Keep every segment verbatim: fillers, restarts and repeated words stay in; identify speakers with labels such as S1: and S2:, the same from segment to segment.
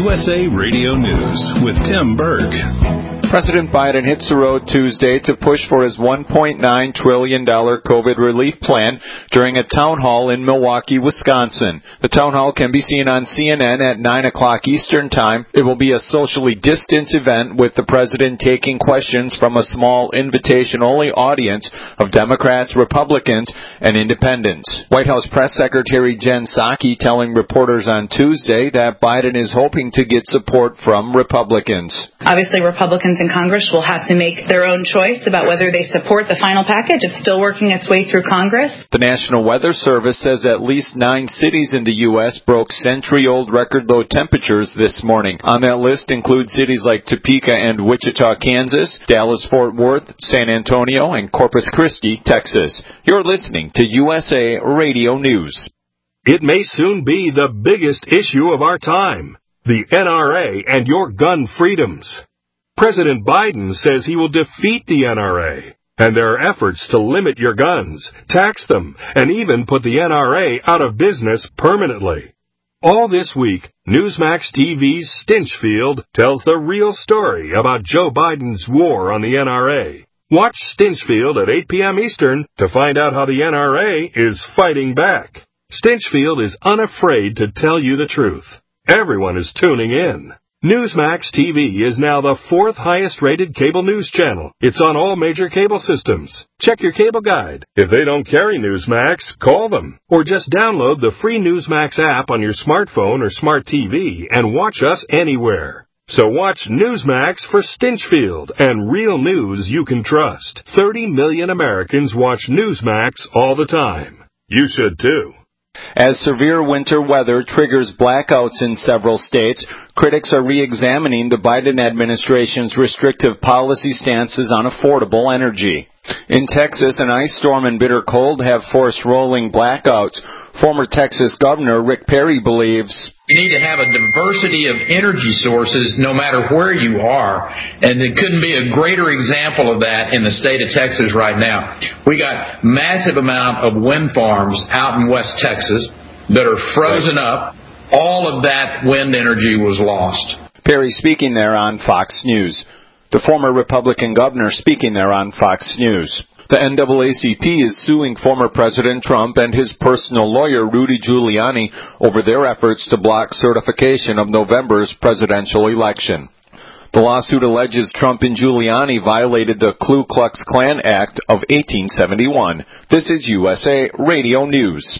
S1: U S A Radio News with Tim Berg.
S2: President Biden hits the road Tuesday to push for his one point nine trillion dollars COVID relief plan during a town hall in Milwaukee, Wisconsin. The town hall can be seen on C N N at nine o'clock Eastern Time. It will be a socially distanced event with the president taking questions from a small invitation-only audience of Democrats, Republicans, and independents. White House Press Secretary Jen Psaki telling reporters on Tuesday that Biden is hoping to get support from Republicans.
S3: Obviously, Republicans in Congress will have to make their own choice about whether they support the final package. It's still working its way through Congress.
S2: The National Weather Service says at least nine cities in the U S broke century-old record-low temperatures this morning. On that list include cities like Topeka and Wichita, Kansas, Dallas-Fort Worth, San Antonio, and Corpus Christi, Texas. You're listening to U S A Radio News.
S4: It may soon be the biggest issue of our time, the N R A and your gun freedoms. President Biden says he will defeat the N R A, and there are efforts to limit your guns, tax them, and even put the N R A out of business permanently. All this week, Newsmax T V's Stinchfield tells the real story about Joe Biden's war on the N R A. Watch Stinchfield at eight p.m. Eastern to find out how the N R A is fighting back. Stinchfield is unafraid to tell you the truth. Everyone is tuning in. Newsmax T V is now the fourth highest-rated cable news channel. It's on all major cable systems. Check your cable guide. If they don't carry Newsmax, call them. Or just download the free Newsmax app on your smartphone or smart T V and watch us anywhere. So watch Newsmax for Stinchfield and real news you can trust. thirty million Americans watch Newsmax all the time. You should too.
S2: As severe winter weather triggers blackouts in several states, critics are re-examining the Biden administration's restrictive policy stances on affordable energy. In Texas, an ice storm and bitter cold have forced rolling blackouts. Former Texas Governor Rick Perry believes
S5: you need to have a diversity of energy sources no matter where you are, and there couldn't be a greater example of that in the state of Texas right now. We got massive amount of wind farms out in West Texas that are frozen up. All of that wind energy was lost.
S2: Perry speaking there on Fox News. The former Republican governor speaking there on Fox News. The N double A C P is suing former President Trump and his personal lawyer, Rudy Giuliani, over their efforts to block certification of November's presidential election. The lawsuit alleges Trump and Giuliani violated the Ku Klux Klan Act of eighteen seventy-one. This is U S A Radio News.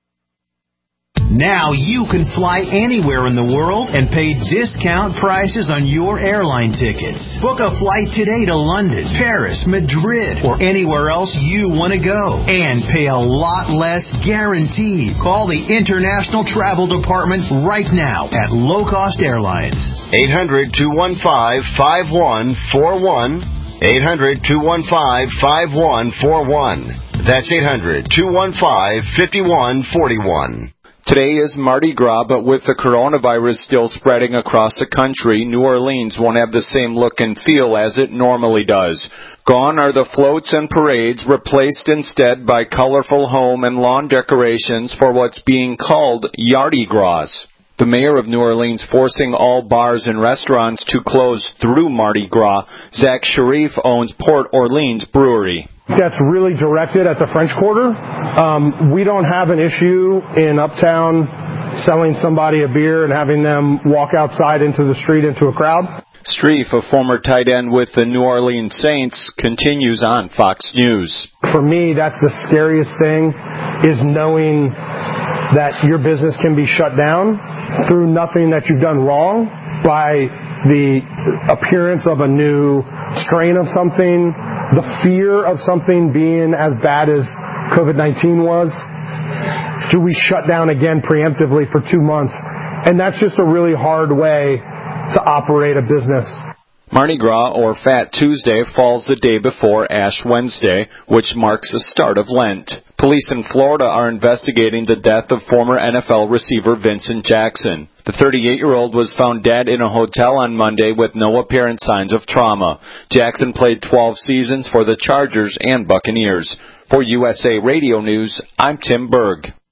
S6: Now you can fly anywhere in the world and pay discount prices on your airline tickets. Book a flight today to London, Paris, Madrid, or anywhere else you want to go. And pay a lot less guaranteed. Call the International Travel Department right now at Low Cost Airlines.
S7: eight hundred, two one five, five one four one. eight hundred, two one five, five one four one. That's eight hundred, two one five, five one four one.
S2: Today is Mardi Gras, but with the coronavirus still spreading across the country, New Orleans won't have the same look and feel as it normally does. Gone are the floats and parades, replaced instead by colorful home and lawn decorations for what's being called Yardy Gras. The mayor of New Orleans forcing all bars and restaurants to close through Mardi Gras. Zach Sharif owns Port Orleans Brewery.
S8: That's really directed at the French Quarter. Um, we don't have an issue in Uptown selling somebody a beer and having them walk outside into the street into a crowd.
S2: Streif, a former tight end with the New Orleans Saints, continues on Fox News.
S8: For me, that's the scariest thing, is knowing that your business can be shut down through nothing that you've done wrong by the appearance of a new strain of something, the fear of something being as bad as COVID nineteen was. Do we shut down again preemptively for two months? And that's just a really hard way to operate a business.
S2: Mardi Gras, or Fat Tuesday, falls the day before Ash Wednesday, which marks the start of Lent. Police in Florida are investigating the death of former N F L receiver Vincent Jackson. The thirty-eight-year-old was found dead in a hotel on Monday with no apparent signs of trauma. Jackson played twelve seasons for the Chargers and Buccaneers. For U S A Radio News, I'm Tim Berg.